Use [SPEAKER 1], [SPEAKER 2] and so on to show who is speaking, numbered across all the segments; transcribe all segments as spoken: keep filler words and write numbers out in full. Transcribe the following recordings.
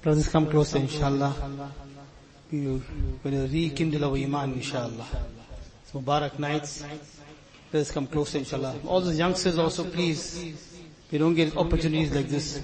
[SPEAKER 1] Brothers, come closer, inshallah. We will rekindle our iman, inshallah. It's Mubarak nights. Brothers, come closer, inshallah. All the youngsters also, please. We don't get opportunities like this.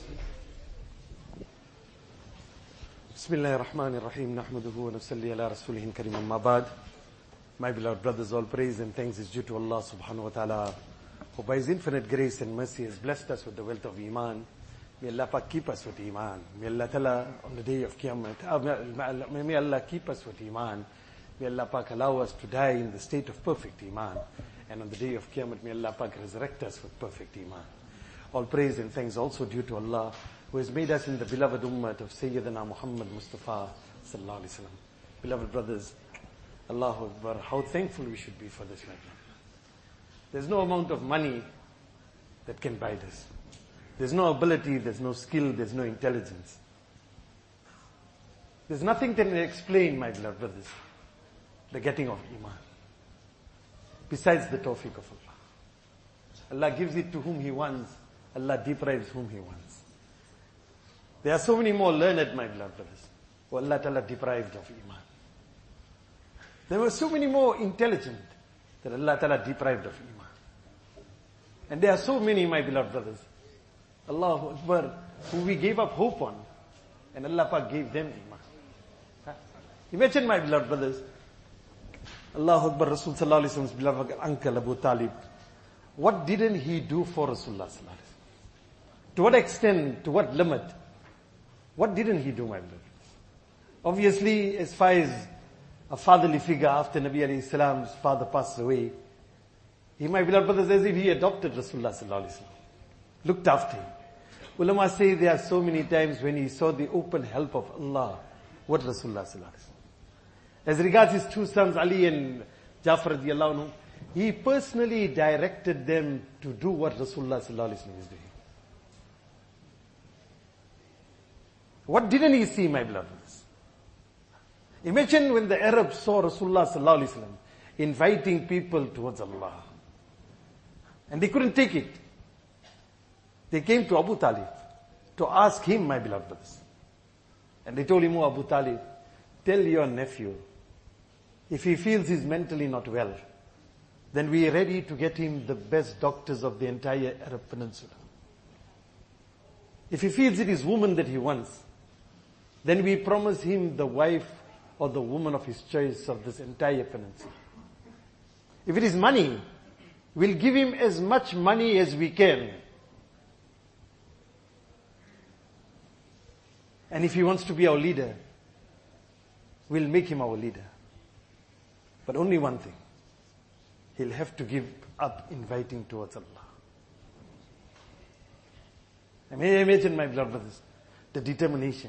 [SPEAKER 2] Bismillahir Rahmanir Rahim. Nahmaduhu wa nusalli ala rasulihil kareem, amma ba'd. My beloved brothers, all praise and thanks is due to Allah subhanahu wa ta'ala, who by His infinite grace and mercy has blessed us with the wealth of iman. May Allah Pak keep us with iman. May Allah Ta'ala on the day of Qiyamah, uh, may Allah keep us with iman. May Allah Pak allow us to die in the state of perfect iman. And on the day of Qiyamah, may Allah Pak resurrect us with perfect iman. All praise and thanks also due to Allah, who has made us in the beloved ummah of Sayyidina Muhammad Mustafa Sallallahu Alaihi Wasallam. Beloved brothers, Allahu Akbar, how thankful we should be for this right now. There's no amount of money that can buy this. There's no ability, there's no skill, there's no intelligence. There's nothing that can explain, my beloved brothers, the getting of iman, besides the tawfiq of Allah. Allah gives it to whom He wants. Allah deprives whom He wants. There are so many more learned, my beloved brothers, who Allah Ta'ala deprived of iman. There were so many more intelligent that Allah Ta'ala deprived of iman. And there are so many, my beloved brothers, Allahu Akbar, who we gave up hope on, and Allah Pak gave them iman. Huh? Imagine, my beloved brothers, Allahu Akbar, Rasul Sallallahu Alaihi Wasallam's beloved uncle Abu Talib. What didn't he do for Rasulullah Sallallahu Alaihi Wasallam? To what extent, to what limit? What didn't he do, my beloved? Obviously, as far as a fatherly figure after Nabi alayhi salam's father passed away, he, my beloved brothers, as if he adopted Rasulullah Sallallahu Alaihi Wasallam, looked after him. Ulama say there are so many times when he saw the open help of Allah, what Rasulullah Sallallahu Alaihi Wasallam. As regards his two sons, Ali and Jafar radiallahu anhu, he personally directed them to do what Rasulullah Sallallahu Alaihi Wasallam is doing. What didn't he see, my beloved brothers? Imagine when the Arabs saw Rasulullah Sallallahu Alaihi Wasallam inviting people towards Allah. And they couldn't take it. They came to Abu Talib to ask him, my beloved brothers. And they told him, oh Abu Talib, tell your nephew, if he feels he's mentally not well, then we are ready to get him the best doctors of the entire Arab Peninsula. If he feels it is woman that he wants, then we promise him the wife or the woman of his choice of this entire peninsula. If it is money, we'll give him as much money as we can. And if he wants to be our leader, we'll make him our leader. But only one thing. He'll have to give up inviting towards Allah. I may imagine, my beloved brothers, the determination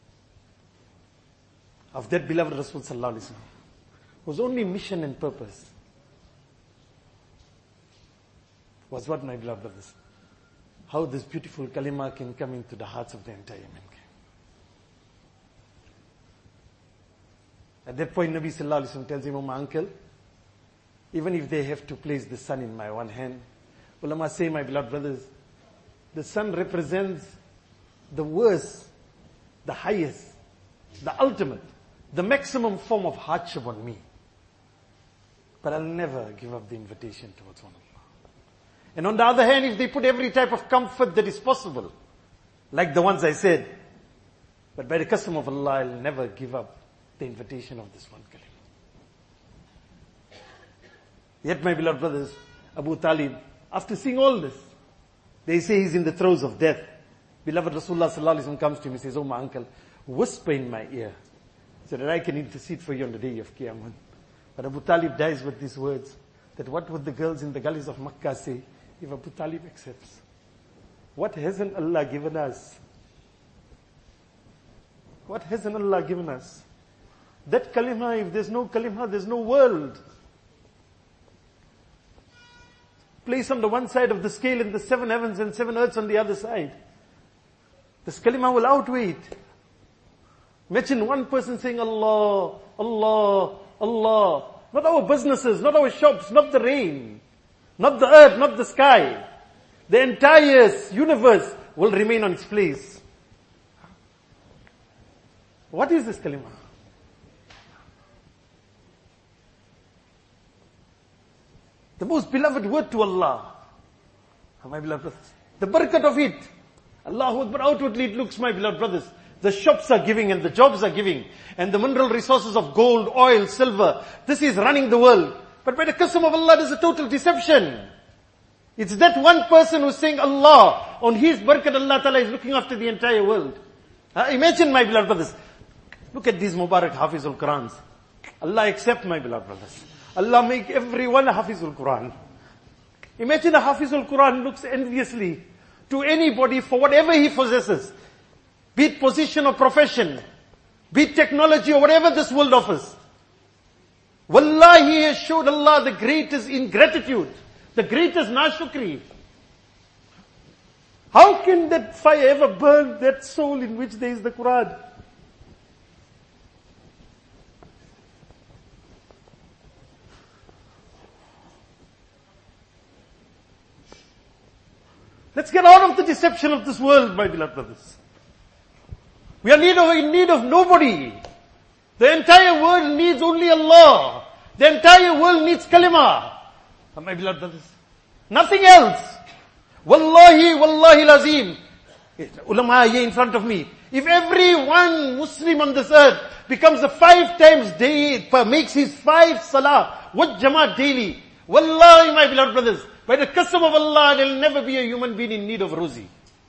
[SPEAKER 2] of that beloved Rasul Sallallahu Alaihi Wasallam, whose only mission and purpose was what, my beloved brothers? How this beautiful kalima can come into the hearts of the entire mankind. At that point, Nabi Sallallahu Alaihi Wasallam tells him, oh my uncle, even if they have to place the sun in my one hand, ulama say, my beloved brothers, the sun represents the worst, the highest, the ultimate, the maximum form of hardship on me. But I'll never give up the invitation towards one Allah. And on the other hand, if they put every type of comfort that is possible, like the ones I said, but by the custom of Allah, I'll never give up the invitation of this one kalima. Yet, my beloved brothers, Abu Talib, after seeing all this, they say he's in the throes of death. Beloved Rasulullah Sallallahu Alaihi Wasallam comes to him and says, oh my uncle, whisper in my ear so that I can intercede for you on the day of Qiyamah. But Abu Talib dies with these words, that what would the girls in the gullies of Makkah say if Abu Talib accepts? What hasn't Allah given us? What hasn't Allah given us? That kalima, if there's no kalima, there's no world. Place on the one side of the scale and the seven heavens and seven earths on the other side. This kalima will outweigh it. Imagine one person saying Allah, Allah, Allah. Not our businesses, not our shops, not the rain, not the earth, not the sky. The entire universe will remain on its place. What is this kalima? The most beloved word to Allah. My beloved brothers. The barakat of it. Allahu Akbar. Outwardly it looks, my beloved brothers, the shops are giving and the jobs are giving and the mineral resources of gold, oil, silver. This is running the world. But by the custom of Allah, this is a total deception. It's that one person who's saying Allah, on his barakat Allah Ta'ala is looking after the entire world. Uh, imagine, my beloved brothers, look at these Mubarak Hafizul Qurans. Allah accept, my beloved brothers. Allah make everyone a Hafizul Quran. Imagine a Hafizul Quran looks enviously to anybody for whatever he possesses. Be it position or profession. Be it technology or whatever this world offers. Wallahi, he has showed Allah the greatest ingratitude. The greatest nashukri. How can that fire ever burn that soul in which there is the Quran? Let's get out of the deception of this world, my beloved brothers. We are need of, in need of nobody. The entire world needs only Allah. The entire world needs kalima. My beloved brothers. Nothing else. Wallahi, wallahi lazim. Ulama here in front of me. If every one Muslim on this earth becomes a five times day, makes his five salah, what jamaat daily. Wallahi, my beloved brothers. By the custom of Allah, there will never be a human being in need of rozi.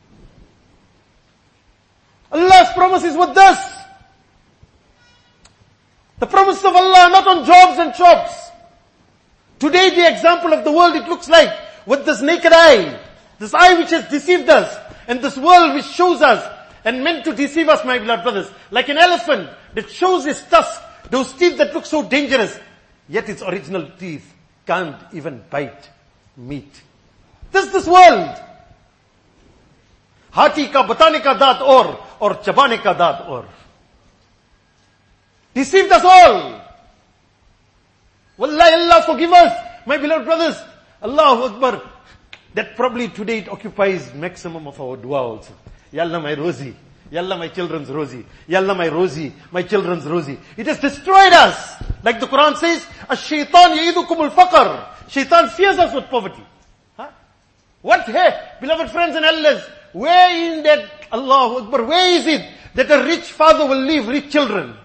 [SPEAKER 2] Allah's promise is with us. The promise of Allah not on jobs and shops. Today the example of the world it looks like, with this naked eye, this eye which has deceived us, and this world which shows us, and meant to deceive us, my beloved brothers, like an elephant that shows its tusk, those teeth that look so dangerous, yet its original teeth can't even bite meat. This is this world. Hati ka batane ka daat or, or chabane ka daat or. Deceived us all. Wallahi, Allah forgive us, my beloved brothers. Allahu Akbar. That probably today it occupies maximum of our dua also. Ya Allah, my rozi. Ya Allah, my children's rozi. Ya Allah, my rozi. My children's rozi. It has destroyed us. Like the Quran says, Ash-shaytan ya'idukum al-faqr. Shaitan fears us with poverty. Huh? What, hey, beloved friends and elders, where in that, Allahu Akbar, where is it that a rich father will leave rich children?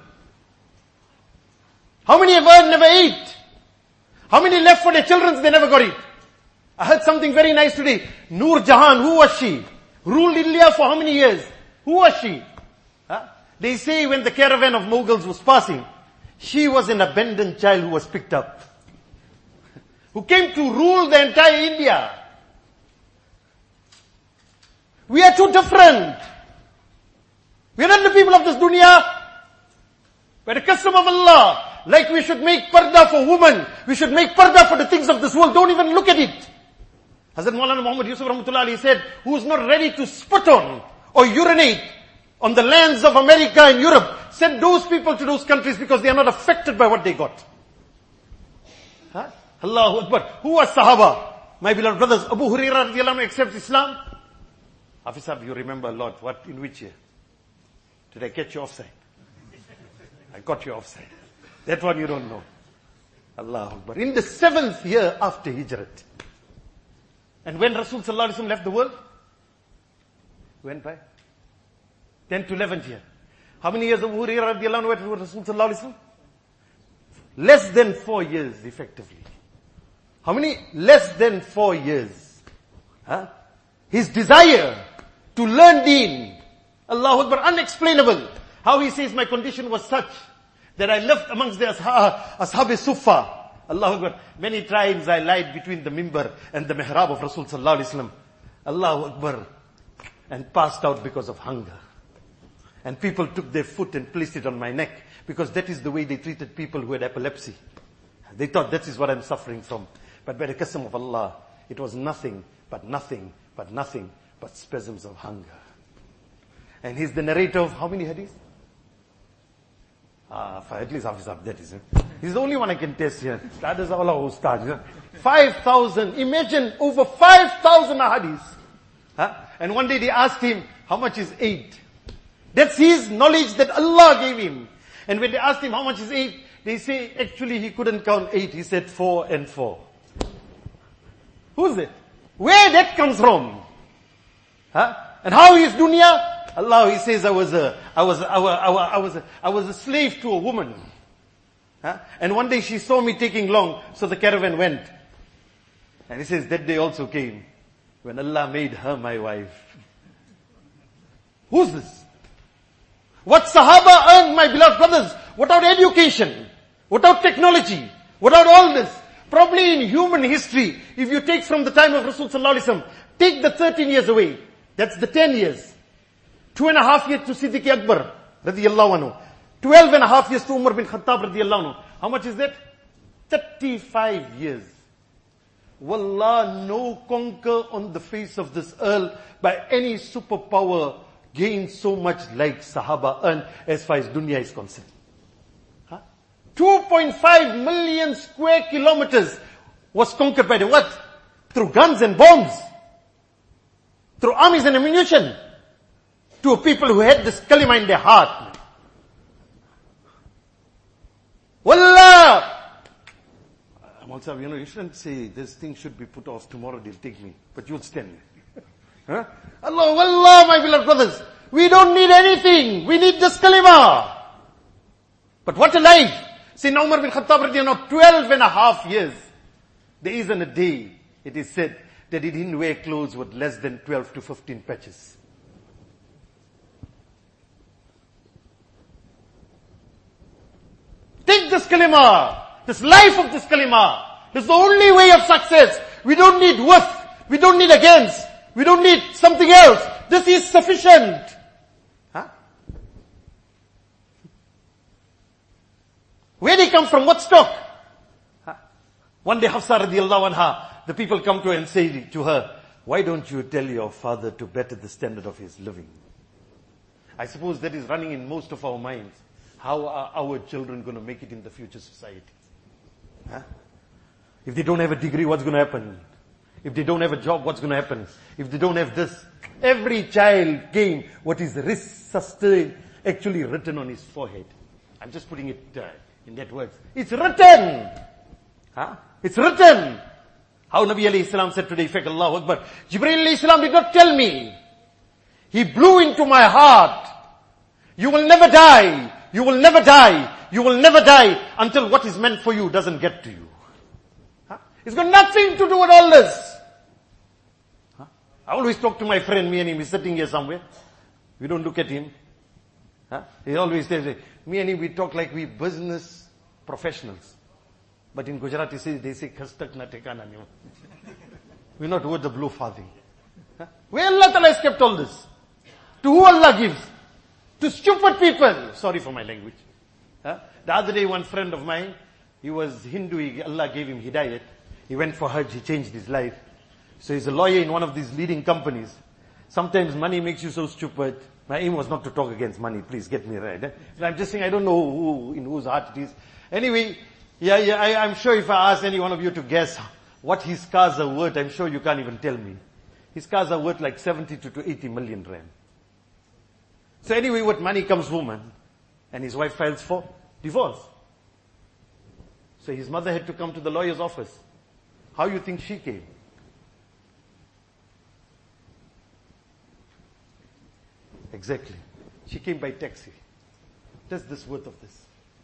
[SPEAKER 2] How many have earned, never ate? How many left for their children, they never got it? I heard something very nice today. Noor Jahan, who was she? Ruled India for how many years? Who was she? Huh? They say when the caravan of Mughals was passing, she was an abandoned child who was picked up. Who came to rule the entire India. We are too different. We are not the people of this dunya. By the custom of Allah, like we should make parda for women, we should make parda for the things of this world. Don't even look at it. Hazrat Maulana Muhammad Yusuf Rahmatullah Ali said, who is not ready to spit on or urinate on the lands of America and Europe, send those people to those countries because they are not affected by what they got. Huh? Allahu Akbar. Who was Sahaba? My beloved brothers, Abu Hurairah radiallahu anhu accepts Islam. Hafiz Sahib, you remember a lot. What, in which year? Did I catch you offside? I got you offside. That one you don't know. Allahu Akbar. In the seventh year after Hijrat. And when Rasul Sallallahu Alaihi Wasallam left the world? Went by? tenth to eleventh year. How many years Abu Hurairah radiallahu anhu went with Rasul Sallallahu Alaihi Wasallam? Less than four years effectively. How many? Less than four years. Huh? His desire to learn deen. Allahu Akbar, unexplainable. How he says, my condition was such that I lived amongst the Ashab Sufa. Allahu Akbar. Many times I lied between the mimbar and the mihrab of Rasul Sallallahu Alaihi Wasallam. Allahu Akbar. And passed out because of hunger. And people took their foot and placed it on my neck. Because that is the way they treated people who had epilepsy. They thought that is what I'm suffering from. But by the custom of Allah, it was nothing, but nothing, but nothing, but spasms of hunger. And he's the narrator of how many hadiths? Ah, at least Hafiz Sahib, that is it. He's the only one I can test here. The others are all ustad. Five thousand, imagine over five thousand hadiths. Huh? And one day they asked him, how much is eight? That's his knowledge that Allah gave him. And when they asked him how much is eight, they say actually he couldn't count eight. He said four and four. Who's it? Where that comes from? Huh? And how is dunya? Allah, he says, I was a, I was, I was, I was, I was, a, I was a slave to a woman. Huh? And one day she saw me taking long, so the caravan went. And he says, that day also came, when Allah made her my wife. Who's this? What Sahaba earned, my beloved brothers, without education, without technology, without all this. Probably in human history, if you take from the time of Rasul sallallahu alaihi wasallam, take the thirteen years away. That's the ten years. Two and a half years to Siddiq Akbar, radiyallahu anhu. Twelve and a half years to Umar bin Khattab, radiyallahu anhu. How much is that? Thirty-five years. Wallah, no conquer on the face of this earth by any superpower gained so much like Sahaba earned as far as dunya is concerned. Huh? two point five million square kilometers was conquered by the what? Through guns and bombs. Through armies and ammunition. To people who had this kalima in their heart. Wallah! Also, you know, you shouldn't say this thing should be put off tomorrow, they'll take me. But you'll stand. Huh? Allah, wallah, my beloved brothers. We don't need anything. We need this kalima. But what a life. Sayyidina Umar bin Khattab, you know, twelve and a half years. There isn't a day, it is said, that he didn't wear clothes with less than twelve to fifteen patches. Take this kalima. This life of this kalima. This is the only way of success. We don't need with. We don't need against. We don't need something else. This is sufficient. Huh? Where they come from? What stock? Huh? One day Hafsa radiallahu anha, the people come to her and say to her, why don't you tell your father to better the standard of his living? I suppose that is running in most of our minds. How are our children going to make it in the future society? Huh? If they don't have a degree, what's going to happen? If they don't have a job, what's going to happen? If they don't have this, every child came, what is risk sustained, actually written on his forehead. I'm just putting it uh, in that words. It's written. Huh? It's written. How Nabi alayhi salam said today, Fek Allahu Akbar. Jibreel alayhi salam did not tell me. He blew into my heart. You will never die. You will never die. You will never die until what is meant for you doesn't get to you. Huh? It's got nothing to do with all this. Huh? I always talk to my friend, me and him, he's sitting here somewhere. We don't look at him. Huh? He always says, me and him, we talk like we business professionals. But in Gujarati, they say, Khastak na tekana niyo. We're not worth the blue farthing. Huh? Where Allah Ta'ala has kept all this? To who Allah gives? To stupid people. Sorry for my language. Huh? The other day, one friend of mine, he was Hindu, he, Allah gave him hidayat. He went for Hajj, he changed his life. So he's a lawyer in one of these leading companies. Sometimes money makes you so stupid. My aim was not to talk against money, please get me right. Eh? I'm just saying, I don't know who, in whose heart it is. Anyway, yeah, yeah, I, I'm sure if I ask any one of you to guess what his cars are worth, I'm sure you can't even tell me. His cars are worth like seventy to eighty million rand. So anyway, with money comes woman. And his wife files for divorce. So his mother had to come to the lawyer's office. How you think she came? Exactly. She came by taxi. That's this worth of this.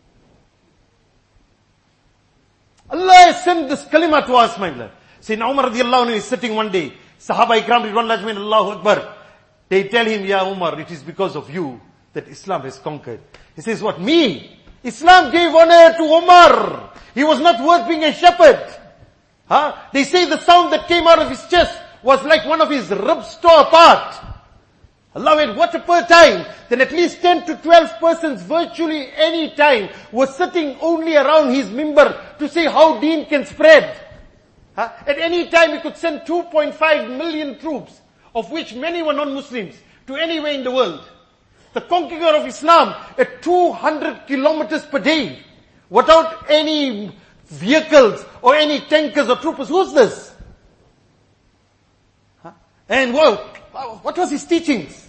[SPEAKER 2] Allah has sent this kalima to us, my beloved. Sayyidina Umar radiallahu anhu is sitting one day. Sahaba ikram ridwan lajmin Allahu Akbar. They tell him, Ya Umar, it is because of you that Islam has conquered. He says, what, me? Islam gave honor to Umar. He was not worth being a shepherd. Huh? They say the sound that came out of his chest was like one of his ribs tore apart. Allah went, what a per time. Then at least ten to twelve persons virtually any time were sitting only around his mimbar to say how deen can spread. Huh? At any time he could send two point five million troops, of which many were non-Muslims, to anywhere in the world. The conqueror of Islam at two hundred kilometers per day, without any vehicles or any tankers or troopers. Who's this? Huh? And well, what was his teachings?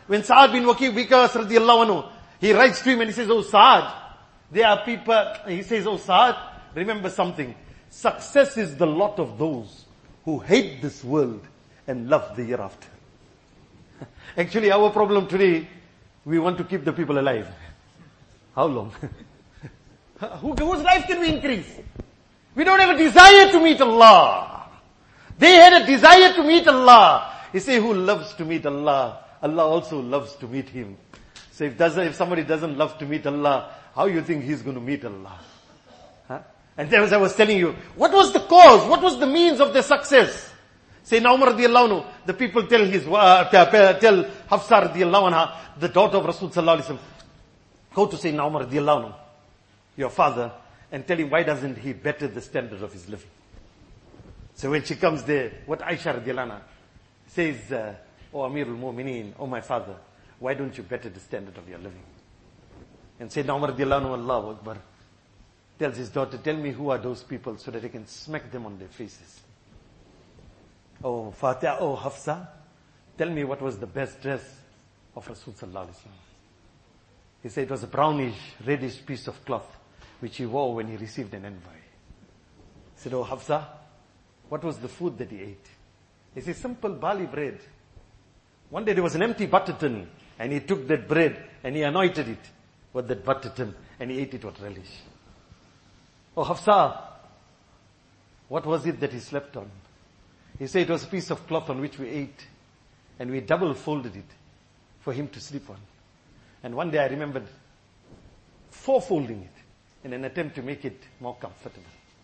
[SPEAKER 2] When Sa'ad bin Waqi Bikas radiallahu anhu, he writes to him and he says, oh Sa'ad, there are people, he says, oh Sa'ad, remember something. Success is the lot of those who hate this world and love the year after. Actually, our problem today, we want to keep the people alive. How long? Who, whose life can we increase? We don't have a desire to meet Allah. They had a desire to meet Allah. He say, who loves to meet Allah, Allah also loves to meet him. So if doesn't, if somebody doesn't love to meet Allah, how you think he's going to meet Allah? Huh? And as I was telling you, what was the cause? What was the means of their success? Sayyidina Umar radiallahu anhu, the people tell his, uh, tell Hafsa radiallahu anha, the daughter of Rasul sallallahu alaihi wasallam, go to Sayyidina Umar radiallahu anhu, your father, and tell him why doesn't he better the standard of his living. So when she comes there, what Aisha radiallahu anha says, uh, oh Amirul Mu'mineen, oh my father, why don't you better the standard of your living? And Sayyidina Umar radiallahu anhu, Allahu Akbar, tells his daughter, tell me who are those people so that I can smack them on their faces. Oh Fatiha, oh Hafsa, tell me what was the best dress of Rasul sallallahu alaihi wasallam. He said it was a brownish, reddish piece of cloth which he wore when he received an envoy. He said, oh Hafsa, what was the food that he ate? He said, simple barley bread. One day there was an empty butter tin and he took that bread and he anointed it with that butter tin and he ate it with relish. Oh Hafsa, what was it that he slept on? He said it was a piece of cloth on which we ate and we double folded it for him to sleep on. And one day I remembered four folding it in an attempt to make it more comfortable.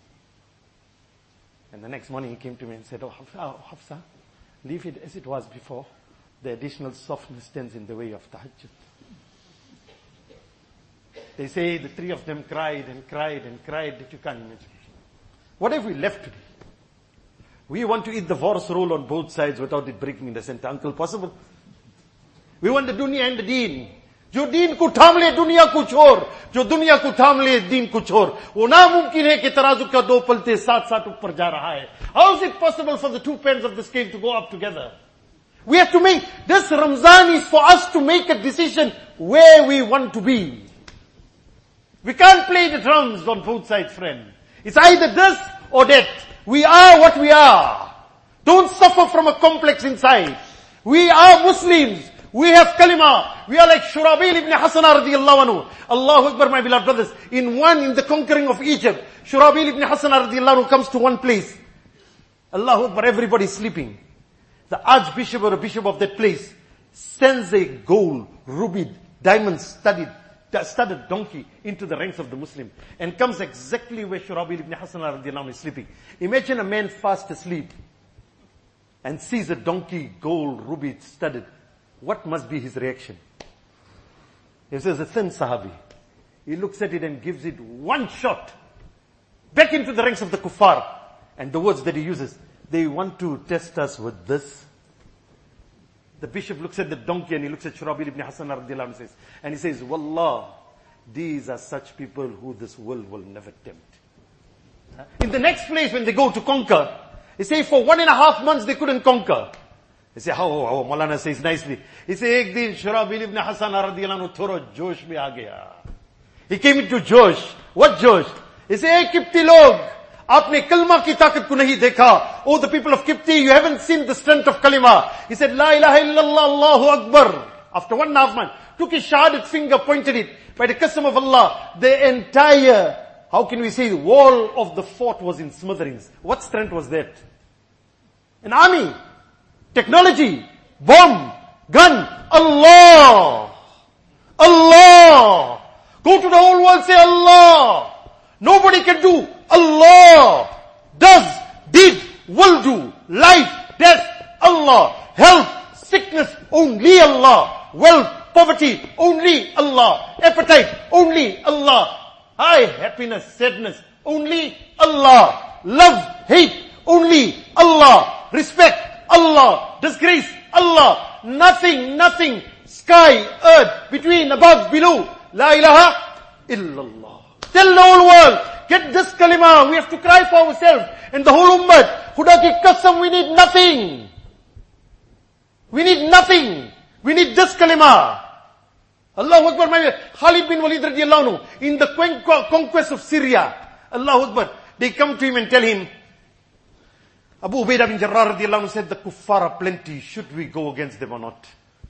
[SPEAKER 2] And the next morning he came to me and said, oh Hafsa, oh, Hafsa, leave it as it was before. The additional softness stands in the way of tahajjud. They say the three of them cried and cried and cried that you can't imagine. What have we left today? We want to eat the Vors roll on both sides without it breaking in the center. Uncle, possible? We want the dunya and the deen. जो दीन को थाम ले दुनिया को छोड़, जो दुनिया को थाम ले दीन को छोड़, वो नामुमकिन है कि तराजू का दो पलटे साथ साथ ऊपर जा रहा है. How is it possible for the two pens of the scale to go up together? We have to make, this Ramzan is for us to make a decision where we want to be. We can't play the drums on both sides, friend. It's either this or that. We are what we are. Don't suffer from a complex inside. We are Muslims. We have kalima. We are like Shurabil ibn Hasan radiallahu anhu. Allahu Akbar, my beloved brothers. In one, in the conquering of Egypt, Shurabil ibn Hasan radiallahu anhu comes to one place. Allahu Akbar, everybody is sleeping. The archbishop or a bishop of that place sends a gold, ruby, diamond studded, studded donkey into the ranks of the Muslim and comes exactly where Shurabil ibn Hasan radiallahu anhu is sleeping. Imagine a man fast asleep and sees a donkey, gold, ruby studded. What must be his reaction? He says, a thin Sahabi. He looks at it and gives it one shot back into the ranks of the kuffar. And the words that he uses, they want to test us with this. The bishop looks at the donkey and he looks at Shurabil ibn Hasan radiallahu anhu and says, and he says, Wallah, these are such people who this world will never tempt. In the next place when they go to conquer, they say for one and a half months they couldn't conquer. They say, how, how, Maulana says nicely. He says, ek din Shurabil ibn Hasan radiallahu anhu thora josh mein aa gaya. He came into Josh. What Josh? He said, hey Kipti log, aapne kalma ki taakat ko nahi dekha. Oh, the people of Kipti, you haven't seen the strength of kalima. He said, La ilaha illallah, Allahu Akbar. After one and a half months, took his shahadat finger, pointed it. By the custom of Allah, the entire, how can we say, the wall of the fort was in smithereens. What strength was that? An army. Technology, bomb, gun, Allah, Allah. Go to the whole world, say Allah. Nobody can do. Allah does, did, will do. Life, death, Allah. Health, sickness, only Allah. Wealth, poverty, only Allah. Appetite, only Allah. High, happiness, sadness, only Allah. Love, hate, only Allah. Respect, Allah. Disgrace, Allah. Nothing, nothing. Sky, earth, between, above, below. La ilaha illallah. Tell the whole world, get this kalima. We have to cry for ourselves. And the whole ummah, Khuda ki qasam, we need nothing. We need nothing. We need this kalima. Allahu Akbar. My Khalid bin Walid radiallahu anhu, in the conquest of Syria, Allahu Akbar, they come to him and tell him, Abu Ubaidah bin Jarrah radiallahu anhu said, the kuffar are plenty. Should we go against them or not?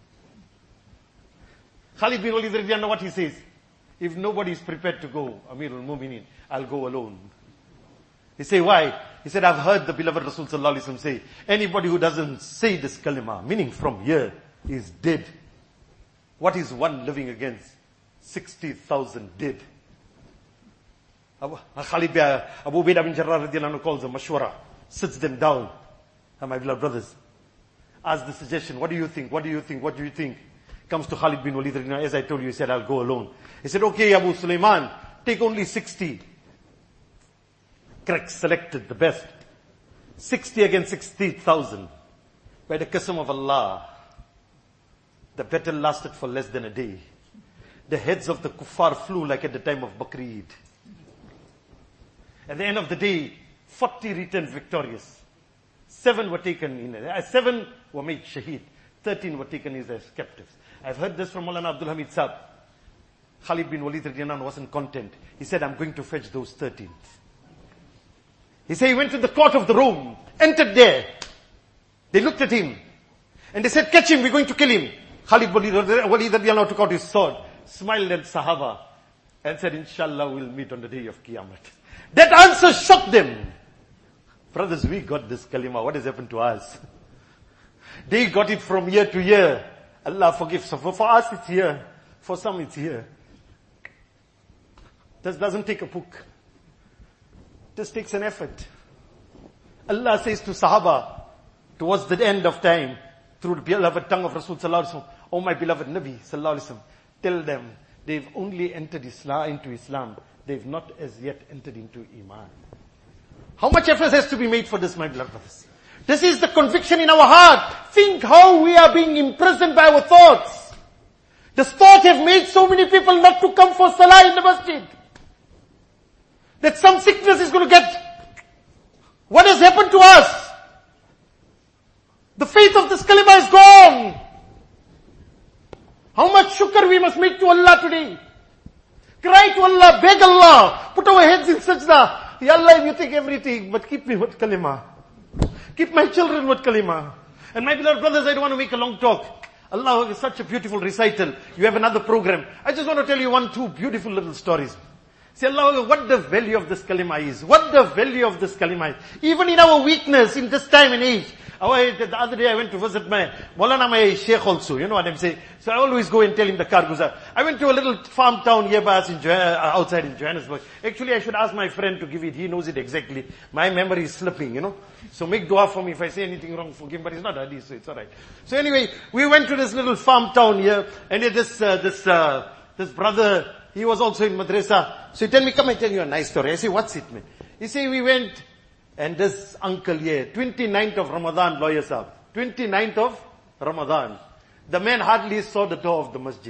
[SPEAKER 2] Khalid bin Walid radiallahu anhu, what he says? If nobody is prepared to go, Amirul Mu'minin, I'll go alone. He say, why? He said, I've heard the beloved Rasul sallallahu alaihi wasallam say, anybody who doesn't say this kalima, meaning from here, is dead. What is one living against sixty thousand dead? Abu, Khalid bin, Abu Ubaidah bin Jarrah radiallahu anhu calls a mashwara, sits them down. And my beloved brothers, ask the suggestion, what do you think? What do you think? What do you think? Comes to Khalid bin Walid, as I told you, he said, I'll go alone. He said, okay, Abu Sulaiman, take only sixty. Correct, selected the best. sixty against sixty thousand. By the qasam of Allah, the battle lasted for less than a day. The heads of the kuffar flew like at the time of Bakr Eid. At the end of the day, forty returned victorious. Seven were taken in, uh, seven were made shaheed. thirteen were taken as captives. I've heard this from Maulana Abdul Hamid Saab. Khalid bin Walid radiallahu anhu wasn't content. He said, I'm going to fetch those thirteen. He said he went to the court of the Rome, entered there. They looked at him and they said, catch him, we're going to kill him. Khalid bin Walid radiallahu anhu took out his sword, smiled at Sahaba and said, Inshallah we'll meet on the day of Qiyamah. That answer shocked them. Brothers, we got this kalima. What has happened to us? They got it from year to year. Allah forgives. So for, for us it's here. For some it's here. This doesn't take a book. This takes an effort. Allah says to Sahaba, towards the end of time, through the beloved tongue of Rasul sallallahu alaihi wasallam, oh my beloved Nabi sallallahu alaihi wasallam, tell them, they've only entered Islam, into Islam. They've not as yet entered into Iman. How much effort has to be made for this, my beloved brothers? This is the conviction in our heart. Think how we are being imprisoned by our thoughts. This thought have made so many people not to come for salah in the masjid. That some sickness is going to get. What has happened to us? The faith of this kalima is gone. How much shukr we must make to Allah today. Cry to Allah, beg Allah, put our heads in sajda. Ya Allah, you take everything, but keep me with kalima. Keep my children with kalima. And my beloved brothers, I don't want to make a long talk. Allah is such a beautiful recital. You have another program. I just want to tell you one, two beautiful little stories. Say, Allah, what the value of this kalima is. What the value of this kalima is. Even in our weakness, in this time and age. The other day I went to visit my, Maulana, my Sheikh also, you know what I'm saying. So I always go and tell him the Karguzar. I went to a little farm town nearby us in, outside in Johannesburg. Actually I should ask my friend to give it, he knows it exactly. My memory is slipping, you know. So make dua for me if I say anything wrong, forgive him, but it's not hadith, so it's alright. So anyway, we went to this little farm town here, and this, uh, this, uh, this brother, he was also in madrasa. So he tell me, come and tell you a nice story. I say, what's it, man? He say, we went, and this uncle here, twenty-ninth of Ramadan, lawyer sahab, twenty-ninth of Ramadan. The man hardly saw the door of the masjid.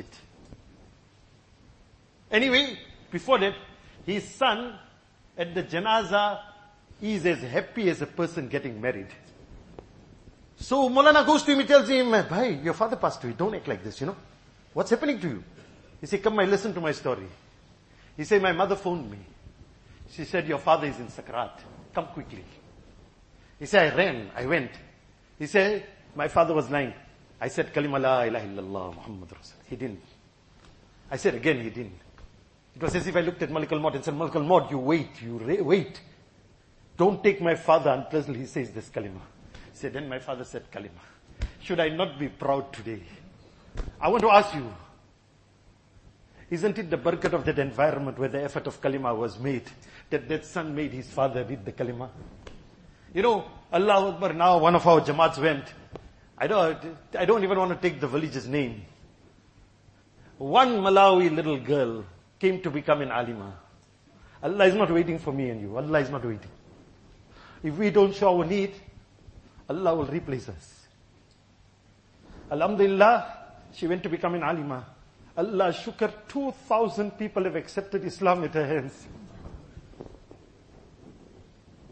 [SPEAKER 2] Anyway, before that, his son at the janaza is as happy as a person getting married. So Maulana goes to him, he tells him, bhai, your father passed away, don't act like this, you know. What's happening to you? He said, come, I listen to my story. He said, my mother phoned me. She said, your father is in Sakrat. Come quickly. He said, I ran, I went. He said, my father was lying. I said, Kalima la ilaha illallah Muhammad Rasul. He didn't. I said again, he didn't. It was as if I looked at Malik al-Maut and said, Malik al-Maut, you wait, you ra- wait. Don't take my father unpleasantly. He says this kalima. He said, then my father said kalima. Should I not be proud today? I want to ask you, isn't it the barakat of that environment where the effort of kalima was made, that that son made his father read the kalima? You know, Allah Akbar, now one of our jamaats went. I don't, I don't even want to take the village's name. One Malawi little girl came to become an alima. Allah is not waiting for me and you. Allah is not waiting. If we don't show our need, Allah will replace us. Alhamdulillah, she went to become an alima. Allah shukr, two thousand people have accepted Islam with her hands.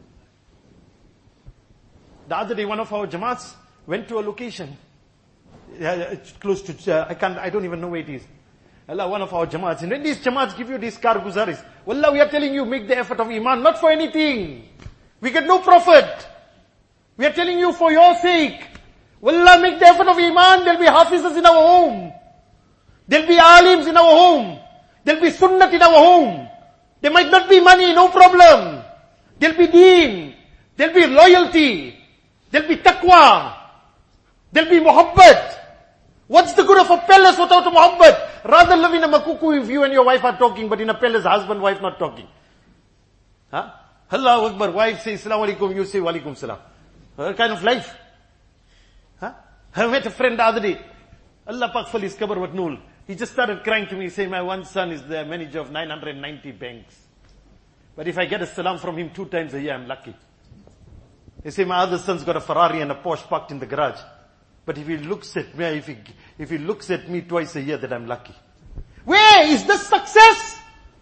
[SPEAKER 2] The other day, one of our jamaats went to a location. yeah, it's close to, uh, I can't, I don't even know where it is. Allah, one of our jamaats, and when these jamaats give you these karguzaris, wallah, we are telling you, make the effort of iman, not for anything. We get no profit. We are telling you for your sake. Wallah, make the effort of iman, there'll be hafizas in our home. There'll be alims in our home. There'll be sunnat in our home. There might not be money, no problem. There'll be deen. There'll be loyalty. There'll be taqwa. There'll be muhabbat. What's the good of a palace without a muhabbat? Rather live in a makuku if you and your wife are talking, but in a palace, husband, wife not talking. Huh? Allahu Akbar, wife says, Assalamu alaikum, you say, wa alaikum salam. What kind of life? Huh? I met a friend the other day. Allah Pak fal his kabar wat nool. He just started crying to me, saying, my one son is the manager of nine hundred ninety banks. But if I get a salam from him two times a year, I'm lucky. They say, my other son's got a Ferrari and a Porsche parked in the garage. But if he looks at me, if he, if he looks at me twice a year, that I'm lucky. Where is this success?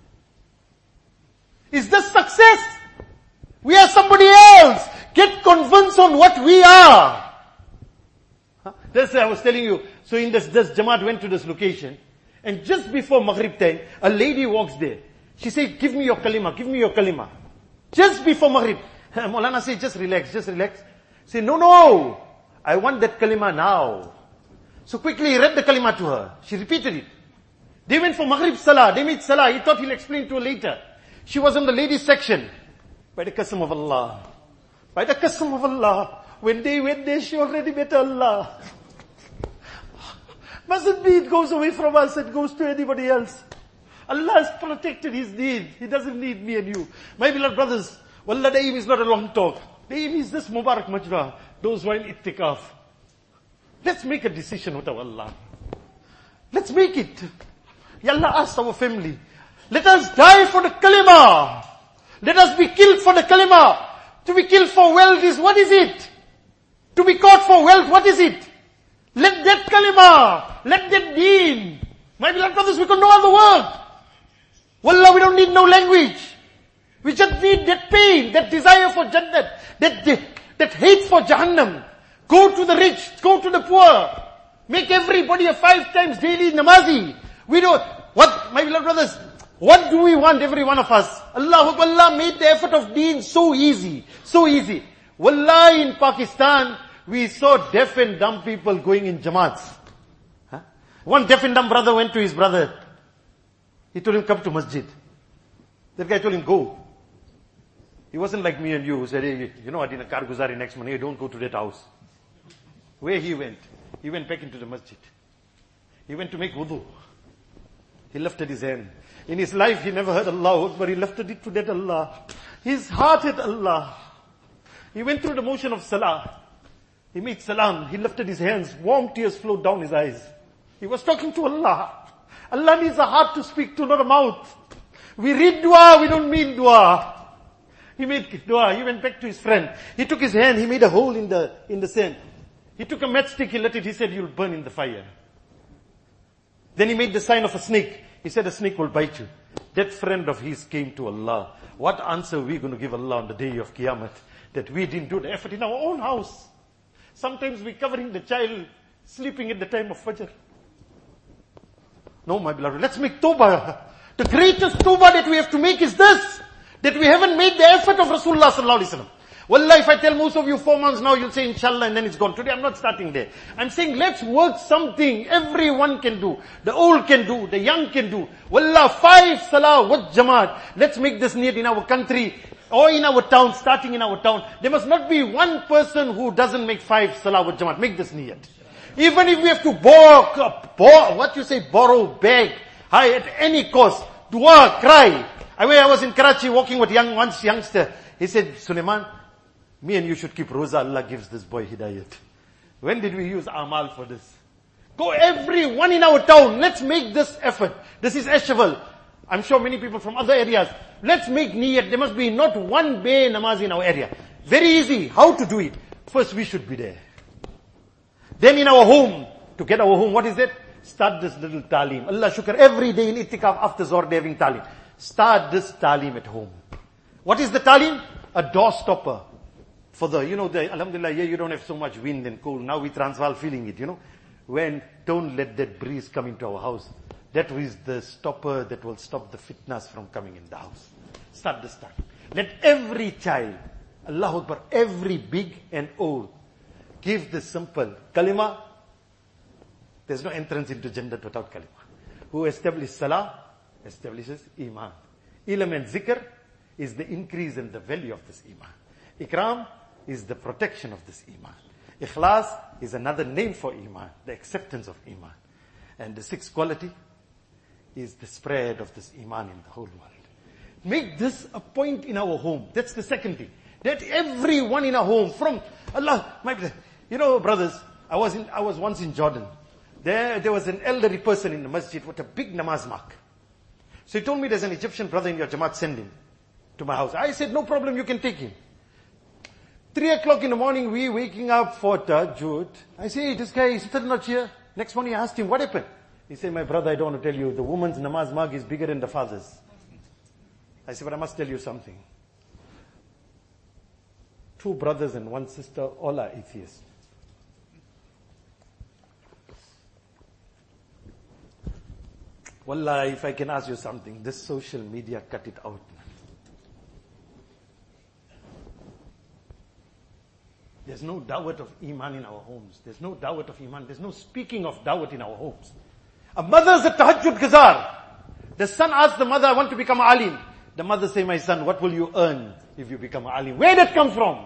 [SPEAKER 2] Is this success? We are somebody else. Get convinced on what we are. Huh? That's what I was telling you. So in this, this Jamaat went to this location, and just before Maghrib time, a lady walks there. She said, give me your kalima, give me your kalima. Just before Maghrib. Maulana said, just relax, just relax. Say, no, no. I want that kalima now. So quickly he read the kalima to her. She repeated it. They went for Maghrib Salah. They made Salah. He thought he'll explain to her later. She was in the ladies section. By the qasam of Allah. By the qasam of Allah. When they went there, she already met Allah. Mustn't be it goes away from us, it goes to anybody else. Allah has protected His need. He doesn't need me and you. My beloved brothers, wallah, the aim is not a long talk. The aim is this Mubarak Majra. Those who are in ittikaf. Let's make a decision with our Allah. Let's make it. Ya Allah, ask our family. Let us die for the kalima. Let us be killed for the kalima. To be killed for wealth is, what is it? To be caught for wealth, what is it? Let that kalima, let that deen. My beloved brothers, we got no other word. Wallah, we don't need no language. We just need that pain, that desire for Jannat, that, that, that hate for Jahannam. Go to the rich, go to the poor. Make everybody a five times daily namazi. We don't, what, my beloved brothers, what do we want, every one of us? Allah, Allah made the effort of deen so easy, so easy. Wallah, in Pakistan, we saw deaf and dumb people going in Jamaats. Huh? One deaf and dumb brother went to his brother. He told him, come to masjid. That guy told him, go. He wasn't like me and you who said, hey, you know what, in a Karguzari next month, hey, don't go to that house. Where he went? He went back into the masjid. He went to make wudu. He lifted his hand. In his life, he never heard Allah, but he lifted it to that Allah. His heart had Allah. He went through the motion of salah. He made salam. He lifted his hands. Warm tears flowed down his eyes. He was talking to Allah. Allah needs a heart to speak to, not a mouth. We read dua, we don't mean dua. He made dua. He went back to his friend. He took his hand. He made a hole in the, in the sand. He took a matchstick. He lit it. He said, you'll burn in the fire. Then he made the sign of a snake. He said, a snake will bite you. That friend of his came to Allah. What answer are we going to give Allah on the day of Qiyamah? That we didn't do the effort in our own house. Sometimes we're covering the child sleeping at the time of Fajr. No, my beloved, let's make tawbah. The greatest tawbah that we have to make is this. That we haven't made the effort of Rasulullah sallallahu alaihi wasallam. Wallah, if I tell most of you four months now, you'll say inshallah and then it's gone. Today I'm not starting there. I'm saying let's work something everyone can do. The old can do, the young can do. Wallah, five salah with Jamaat. Let's make this need in our country or in our town, starting in our town. There must not be one person who doesn't make five salah with Jamaat. Make this niyat. Even if we have to borrow, borrow what you say, borrow, beg, high at any cost, dua, cry. I, I was in Karachi walking with young, one youngster. He said, Suleiman, me and you should keep Rosa. Allah gives this boy hidayat. When did we use Amal for this? Go everyone in our town. Let's make this effort. This is Ashval. I'm sure many people from other areas. Let's make niyat. There must be not one bay namaz in our area. Very easy. How to do it? First we should be there. Then in our home, to get our home, what is it? Start this little talim. Allah shukr, every day in itikaf after Zohr they're having talim. Start this talim at home. What is the talim? A door stopper. For the, you know, the, alhamdulillah, here you don't have so much wind and cold. Now we Transvaal feeling it, you know. when don't let that breeze come into our house. That is the stopper that will stop the fitnas from coming in the house. Start this time. Let every child, Allahu Akbar, every big and old, give the simple kalima. There's no entrance into Jannat without kalima. Who establishes salah, establishes iman. Ilm and zikr is the increase in the value of this iman. Ikram is the protection of this iman. Ikhlas is another name for iman, the acceptance of iman. And the sixth quality is the spread of this iman in the whole world. Make this a point in our home. That's the second thing. That everyone in our home, from Allah, my, you know, brothers, I was in, I was once in Jordan. There, there was an elderly person in the masjid with a big namaz mark. So he told me, there's an Egyptian brother in your Jamaat, send him to my house. I said, no problem, you can take him. Three o'clock in the morning, we waking up for tahajjud. I say, hey, this guy is still not here. Next morning I asked him, what happened? He said, my brother, I don't want to tell you, the woman's namaz mark is bigger than the father's. I said, but I must tell you something. Two brothers and one sister, all are atheists. Wallah, if I can ask you something, this social media cut it out. There's no dawat of iman in our homes. There's no dawat of iman. There's no speaking of dawat in our homes. A mother is a tahajjud gazar. The son asks the mother, I want to become alim. The mother say, my son, what will you earn if you become alim? Where did that come from?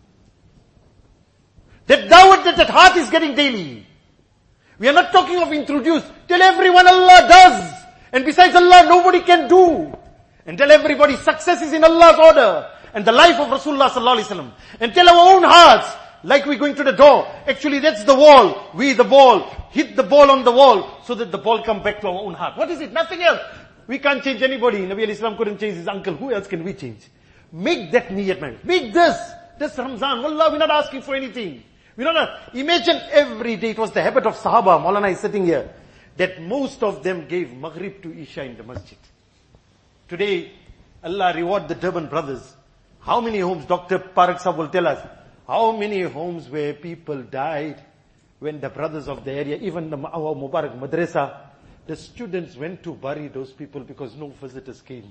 [SPEAKER 2] That dawat that that heart is getting daily. We are not talking of introduce. Tell everyone Allah does. And besides Allah, nobody can do. And tell everybody success is in Allah's order. And the life of Rasulullah sallallahu alaihi wasallam. And tell our own hearts, like we're going to the door. Actually, that's the wall. We, the ball, hit the ball on the wall so that the ball come back to our own heart. What is it? Nothing else. We can't change anybody. Nabi al-Islam couldn't change his uncle. Who else can we change? Make that niyyat, man. Make this. This Ramzan. Wallah, we're not asking for anything. We're not, imagine every day. It was the habit of Sahaba. Maulana is sitting here. That most of them gave Maghrib to Isha in the masjid. Today, Allah reward the Durban brothers. How many homes, Doctor Parak Sahab will tell us, how many homes where people died when the brothers of the area, even the, our Mubarak Madrasa, the students went to bury those people because no visitors came.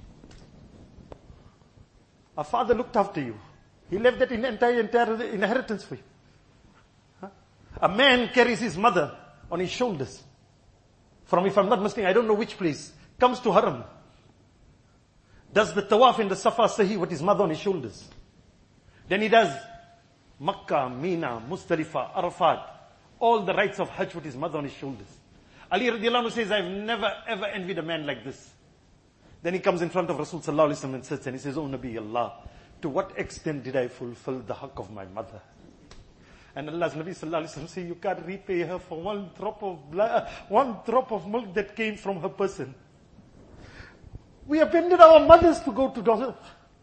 [SPEAKER 2] Our father looked after you. He left that in entire, entire inheritance for you. Huh? A man carries his mother on his shoulders. From, if I'm not mistaken, I don't know which place, comes to Haram. Does the tawaf in the Safa Sahi with his mother on his shoulders. Then he does Makkah, Mina, Muzdalifah, Arafat, all the rites of Hajj with his mother on his shoulders. Ali radiallahu anhu says, I've never ever envied a man like this. Then he comes in front of Rasul sallallahu alaihi wasallam and sits and he says, oh Nabi Allah, to what extent did I fulfill the haqq of my mother? And Allah's Nabi sallallahu alaihi wasallam says, you can't repay her for one drop of blood, one drop of milk that came from her person. We abandoned our mothers to go to doctor.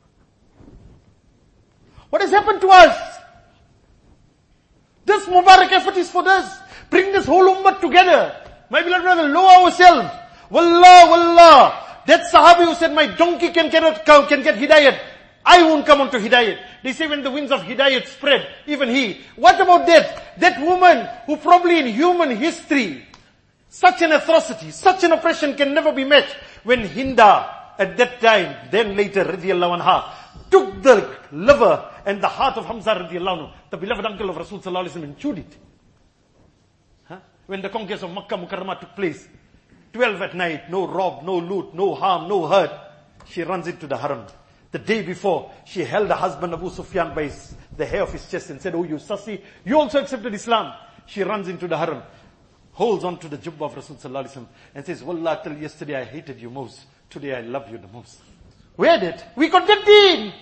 [SPEAKER 2] What has happened to us? This Mubarak effort is for us. Bring this whole ummah together. My beloved brother, lower ourselves. Wallah, wallah. That Sahabi who said, my donkey can, cannot come, can get hidayat. I won't come onto hidayat. They say when the winds of hidayat spread, even he. What about that? That woman who probably in human history, such an atrocity, such an oppression can never be matched. When Hinda, at that time, then later, radiallahu anha, took the liver and the heart of Hamza radiallahu anhu, the beloved uncle of Rasul sallallahu alaihi wasallam, and chewed it. Huh? When the conquest of Makkah Mukarramah took place, twelve at night, no rob, no loot, no harm, no hurt, she runs into the haram. The day before, she held her husband Abu Sufyan by his, the hair of his chest and said, oh you Sassi, you also accepted Islam. She runs into the haram, holds on to the jubbah of Rasul sallallahu alaihi wasallam and says, wallah, till yesterday I hated you most. Today I love you the most. Where did? We got that deen.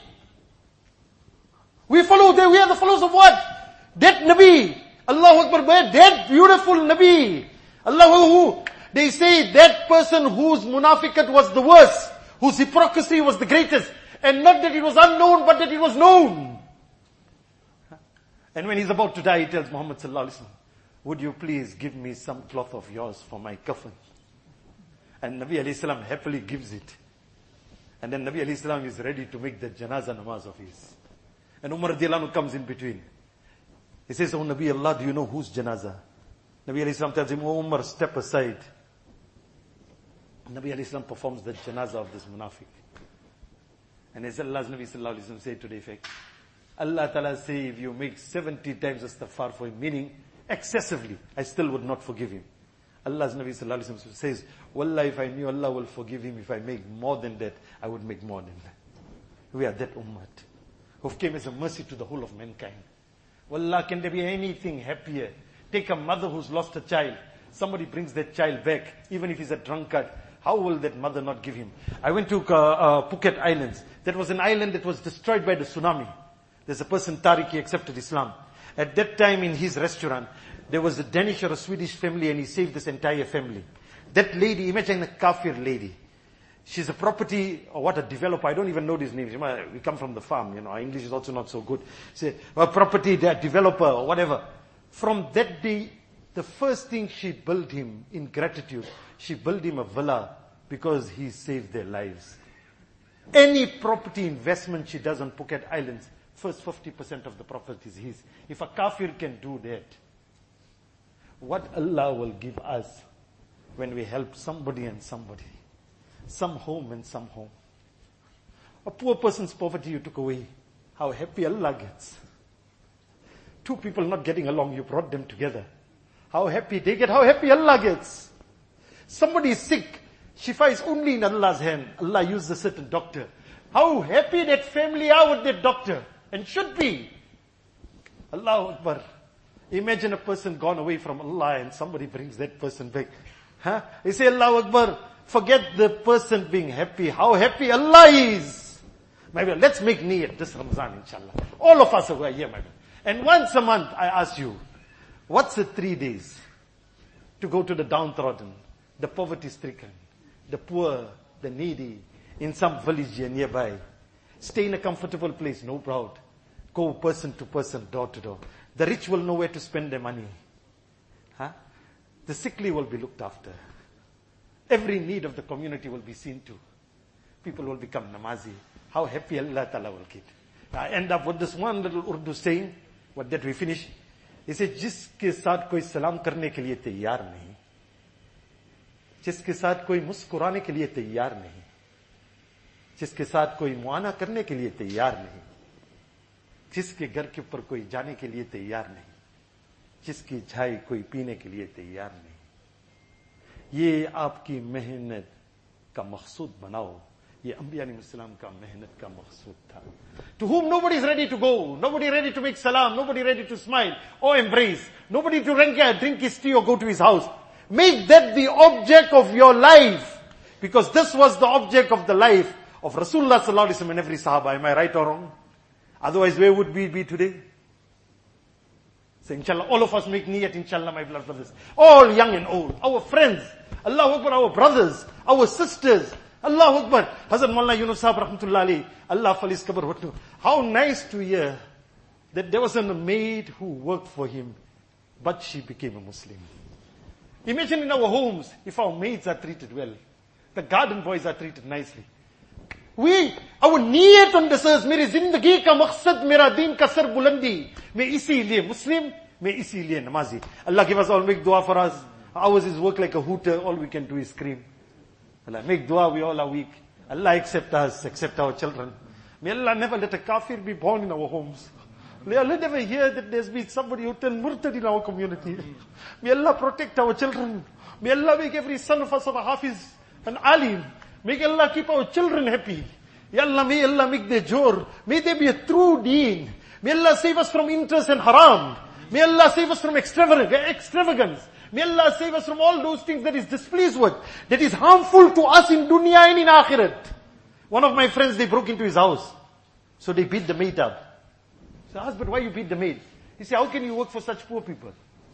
[SPEAKER 2] We follow, the, we are the followers of what? That Nabi. Allahu Akbar, that beautiful Nabi. Allahu, who? They say that person whose munafiqat was the worst, whose hypocrisy was the greatest, and not that it was unknown, but that it was known. And when he's about to die, he tells Muhammad sallallahu alaihi wasallam, would you please give me some cloth of yours for my coffin? And Nabi alayhi salam happily gives it. And then Nabi alayhi salam is ready to make the janazah namaz of his. And Umar radiallahu anhu comes in between. He says, oh Nabi Allah, do you know whose janazah? Nabi alayhi salam tells him, "Oh Umar, step aside." Nabi alayhi salam performs the janazah of this munafiq. And as Allah's Nabi sallallahu alayhi wasallam said to the effect, Allah Ta'ala say, if you make seventy times istighfar for him, meaning excessively, I still would not forgive him. Allah's Nabi sallallahu alayhi wasallam says, Wallah, if I knew Allah will forgive him, if I make more than that, I would make more than that. We are that ummah who came as a mercy to the whole of mankind. Wallah, can there be anything happier? Take a mother who's lost a child. Somebody brings that child back, even if he's a drunkard. How will that mother not give him? I went to uh, uh, Phuket Islands. That was an island that was destroyed by the tsunami. There's a person, Tariq, he accepted Islam. At that time in his restaurant, there was a Danish or a Swedish family and he saved this entire family. That lady, imagine a kafir lady. She's a property, or what, a developer. I don't even know these names. We come from the farm, you know. Our English is also not so good. Say, a property developer or whatever. From that day, the first thing she built him in gratitude, she built him a villa because he saved their lives. Any property investment she does on Phuket Islands, first fifty percent of the profit is his. If a kafir can do that, what Allah will give us when we help somebody and somebody. Some home and some home. A poor person's poverty you took away. How happy Allah gets. Two people not getting along, you brought them together. How happy they get, how happy Allah gets. Somebody is sick, shifa is only in Allah's hand. Allah used a certain doctor. How happy that family are with that doctor. And should be. Allahu Akbar. Imagine a person gone away from Allah and somebody brings that person back. Huh? They say Allahu Akbar. Forget the person being happy. How happy Allah is. My brother, let's make niyat this Ramazan, inshallah. All of us who are here, my brother. And once a month, I ask you, what's the three days to go to the downtrodden, the poverty-stricken, the poor, the needy, in some village here nearby. Stay in a comfortable place, no crowd. Go person to person, door to door. The rich will know where to spend their money. Huh? The sickly will be looked after. Every need of the community will be seen to. People will become namazi. How happy Allah Ta'ala will get. I end up with this one little Urdu saying, what that we finish. He said, जिसके साथ कोई सलाम करने के लिए तैयार नहीं, जिसके साथ कोई मुस्कुराने के लिए तैयार नहीं, जिसके साथ कोई मुआना करने के लिए तैयार नहीं, जिसके घर के ऊपर कोई जाने के लिए तैयार नहीं, जिसकी चाय कोई पीने के लिए तैयार नहीं, ये आपकी मेहनत का मकसूद बनाओ. ये अंबिया अलैहिस्सलाम का मेहनत का मकसूद था. To whom nobody is ready to go, nobody ready to make salam, nobody ready to smile or embrace, nobody to drink, drink his tea or go to his house. Make that the object of your life, because this was the object of the life of Rasulullah sallallahu alaihi wasallam and every Sahaba. Am I right or wrong? Otherwise, where would we be today? So inshallah, all of us make niyat, inshallah, my beloved brothers. All young and old, our friends, Allahu Akbar, our brothers, our sisters, Allahu Akbar. Hazrat Maulana Yunus Sahib rahmatullah alayhi, Allah falis kabar watnu. How nice to hear that there was a maid who worked for him, but she became a Muslim. Imagine in our homes, if our maids are treated well, the garden boys are treated nicely. We, our niyat on this earth, मेरी जिंदगी का मकसद मेरा दीन का sir बुलंदी, मैं इसीलिए Muslim, मैं इसीलिए नमाजी. Allah give us all, make dua for us. Ours is work like a hooter, all we can do is scream. Allah, make dua, we all are weak. Allah accept us, accept our children. May Allah never let a kafir be born in our homes. May Allah never hear that there's been somebody who turned murtad in our community. May Allah protect our children. May Allah make every son of us of a hafiz, an alim. May Allah keep our children happy. Ya Allah, may Allah make their jor. May they be a true deen. May Allah save us from interest and haram. May Allah save us from extravagance. May Allah save us from all those things that is displeased with, that is harmful to us in dunya and in akhirat. One of my friends, they broke into his house. So they beat the maid up. So I asked, but why you beat the maid? He said, how can you work for such poor people?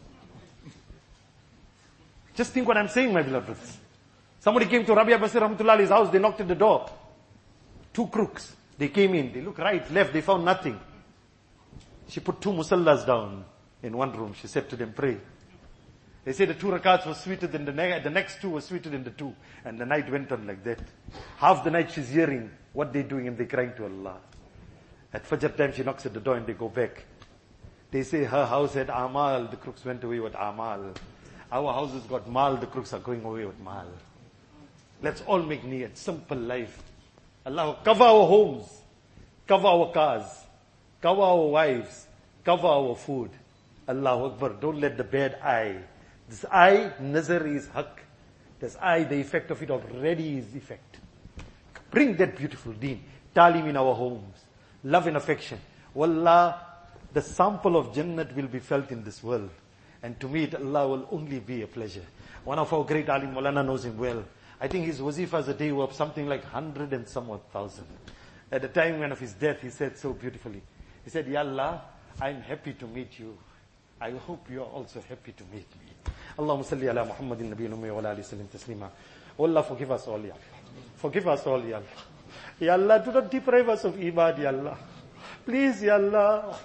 [SPEAKER 2] Just think what I'm saying, my beloved brothers. Somebody came to Rabia Basir Rahmatullah's house, they knocked at the door. Two crooks. They came in, they looked right, left, they found nothing. She put two musallas down in one room. She said to them, pray. They say the two rakats were sweeter than the next, the next two were sweeter than the two. And the night went on like that. Half the night she's hearing what they're doing and they're crying to Allah. At Fajr time she knocks at the door and they go back. They say her house had amal, the crooks went away with amal. Our house has got mal, the crooks are going away with mal. Let's all make niyat, simple life. Allah, cover our homes, cover our cars, cover our wives, cover our food. Allahu Akbar, don't let the bad eye. This eye, nazar is haq. This eye, the effect of it already is effect. Bring that beautiful deen, talim in our homes, love and affection. Wallah, the sample of Jannat will be felt in this world. And to meet Allah will only be a pleasure. One of our great alim, Maulana, knows him well. I think his wazifas a day were something like hundred and somewhat thousand. At the time when of his death, he said so beautifully. He said, Ya Allah, I'm happy to meet you. I hope you are also happy to meet me. Allahumma salli ala Muhammadin nabiyyin ummi wa ala alihi sallim taslima. Oh Allah, forgive us all, Ya Allah. Forgive us all, Ya Allah. Ya Allah, do not deprive us of iman, Ya Allah. Please, Ya Allah.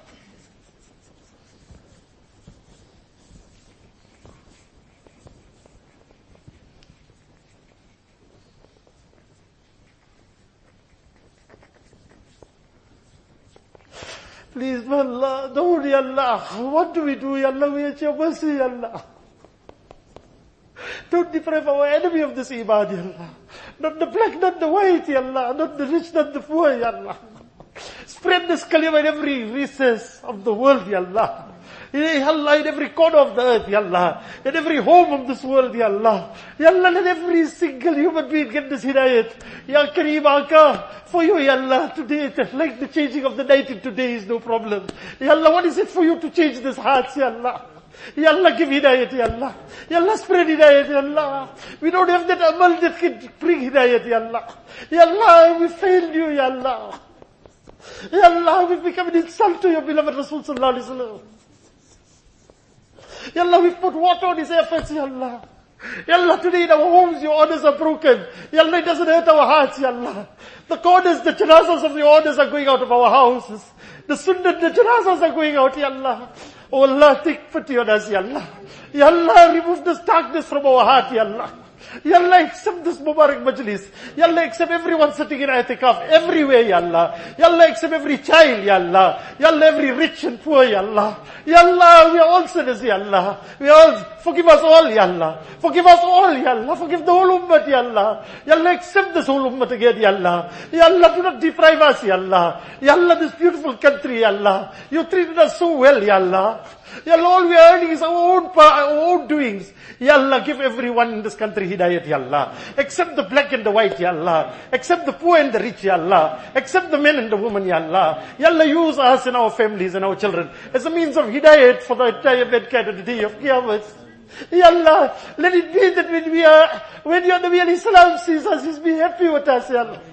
[SPEAKER 2] Please, Allah, no, Ya Allah. What do we do, Ya Allah? We at your mercy, Ya Allah. Don't deprive our enemy of this iman, Ya Allah. Not the black, not the white, Ya Allah. Not the rich, not the poor, Ya Allah. Spread this kalima in every recess of the world, Ya Allah. Ya Allah, in every corner of the earth, Ya Allah. In every home of this world, Ya Allah. Ya Allah, let every single human being get this hidayat. Ya Kareem Aka, for you, Ya Allah, today, like the changing of the night in today is no problem. Ya Allah, what is it for you to change this hearts, Ya Allah? Ya Allah, give hidayat, Ya Allah. Ya Allah, spread hidayat, Ya Allah. We don't have that amal that can bring hidayat, Ya Allah. Ya Allah, we failed you, Ya Allah. Ya Allah, we've become an insult to your beloved Rasul Sallallahu Alaihi Wasallam. Ya Allah, we've put water on his efforts, Ya Allah. Ya Allah, today in our homes your orders are broken. Ya Allah, it doesn't hurt our hearts, Ya Allah. The corners, the janazas of the orders are going out of our houses. The sunnah, the janazas are going out, Ya Allah. Oh Allah, take pity on us, Ya Allah. Ya Allah, remove this darkness from our heart, Ya Allah. Ya Allah, accept this Mubarak Majlis. Ya Allah, accept everyone sitting in I'tikaf, everywhere, Ya Allah. Ya Allah, accept every child, Ya Allah. Ya Allah, every rich and poor, Ya Allah. Ya Allah, we are all sinners, Ya Allah. We are all, forgive us all, Ya Allah. Forgive us all, Ya Allah. Forgive the whole ummah, Ya Allah. Ya Allah, accept this whole ummah again, Ya Allah. Ya Allah, do not deprive us, Ya Allah. Ya Allah, this beautiful country, Ya Allah. You treated us so well, Ya Allah. Ya Allah, all we are earning is our own, our own doings. Ya Allah, give everyone in this country hidayat, Ya Allah. Accept the black and the white, Ya Allah. Accept the poor and the rich, Ya Allah. Accept the men and the women, Ya Allah. Ya Allah, use us and our families and our children as a means of hidayat for the entire mankind on the day of Qiyamah. Ya Allah, let it be that when we are, when your Nabi alayhi salam sees us, he's be happy with us, Ya Allah.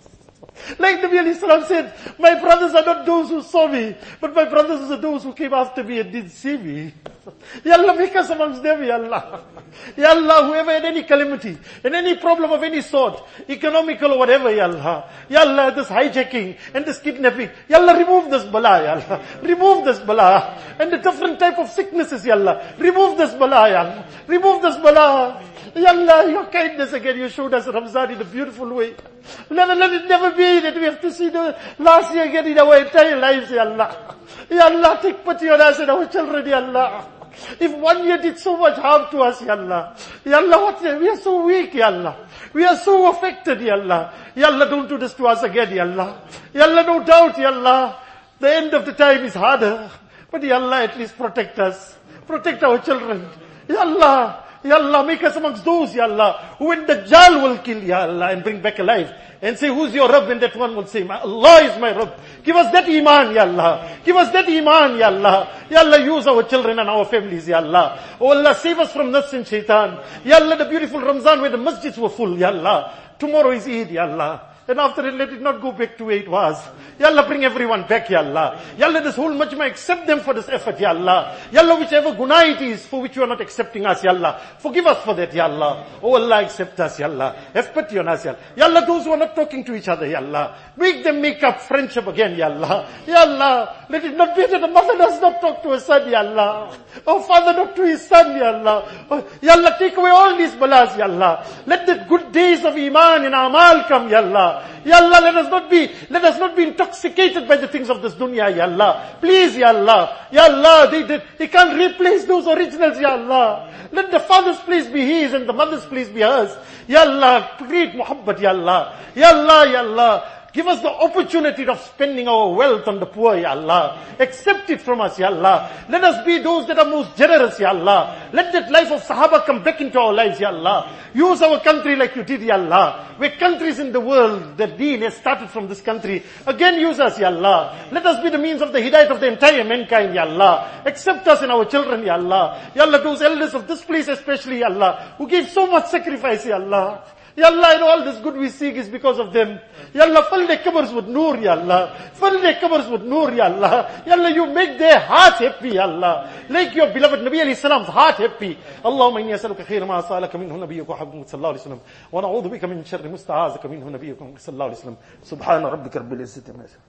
[SPEAKER 2] Like Nabi alayhi salam said, my brothers are not those who saw me, but my brothers are those who came after me and didn't see me. Ya Allah, make us amongst them, Ya Allah. Ya Allah, whoever had any calamity, and any problem of any sort, economical or whatever, Ya Allah. Ya Allah, this hijacking and this kidnapping, Ya Allah, remove this bala, Ya Allah. Remove this bala. And the different type of sicknesses, Ya Allah. Remove this bala, Ya Allah. Remove this bala. Ya Allah, your kindness again, you showed us Ramzan in a beautiful way. Never, let it never be that we have to see the last year again in our entire lives, Ya Allah. Ya Allah, take pity on us and our children, Ya Allah. If one year did so much harm to us, Ya Allah. Ya Allah, what, we are so weak, Ya Allah. We are so affected, Ya Allah. Ya Allah, don't do this to us again, Ya Allah. Ya Allah, no doubt, Ya Allah. The end of the time is harder. But Ya Allah, at least protect us. Protect our children. Ya Allah. Ya Allah, make us amongst those, Ya Allah, who when Dajjal will kill, Ya Allah, and bring back alive, and say, who's your Rabb? And that one will say, Allah is my Rabb. Give us that iman, Ya Allah. Give us that iman, Ya Allah. Ya Allah, use our children and our families, Ya Allah. Oh Allah, save us from nafs and shaitan. Ya Allah, the beautiful Ramzan where the masjids were full, Ya Allah. Tomorrow is Eid, Ya Allah. And after it, let it not go back to where it was. Ya Allah, bring everyone back, Ya Allah. Ya Allah, this whole majma, accept them for this effort, Ya Allah. Ya Allah, whichever guna it is for which you are not accepting us, Ya Allah. Forgive us for that, Ya Allah. Oh Allah, accept us, Ya Allah. Have pity on us, Ya Allah. Ya Allah, those who are not talking to each other, Ya Allah. Make them make up friendship again, Ya Allah. Ya Allah, let it not be that a mother does not talk to her son, Ya Allah. Or father not to his son, Ya Allah. Oh, Ya Allah, take away all these balas, Ya Allah. Let the good days of iman and amal come, Ya Allah. Allah. Ya Allah, let us not be, let us not be intoxicated by the things of this dunya, Ya Allah. Please, Ya Allah. Ya Allah, they, they, they can't replace those originals, Ya Allah. Let the father's place be his and the mother's place be hers. Ya Allah, create muhabbat, Ya Allah. Ya Allah, Ya Allah. Give us the opportunity of spending our wealth on the poor, Ya Allah. Accept it from us, Ya Allah. Let us be those that are most generous, Ya Allah. Let that life of Sahaba come back into our lives, Ya Allah. Use our country like you did, Ya Allah. Where countries in the world, the deen has started from this country. Again use us, Ya Allah. Let us be the means of the hidayat of the entire mankind, Ya Allah. Accept us and our children, Ya Allah. Ya Allah, those elders of this place especially, Ya Allah, who gave so much sacrifice, Ya Allah. Ya Allah, and all this good we seek is because of them. Ya Allah, fill their cupboards with noor, Ya Allah. Fill their cupboards with noor, Ya Allah. Ya Allah, you make their hearts happy, Ya Allah. Make your beloved Nabi alayhi salam's heart happy. Allahumma inni as'aluka khayra ma sa'alaka minhu nabiyyuka Muhammad sallallahu alayhi wa sallam. Wa na'udhu bika min sharri musta'azaka minhu nabiyyuka sallallahu alayhi wa sallam. Subhana rabbika rabbil izzati amma yasifun.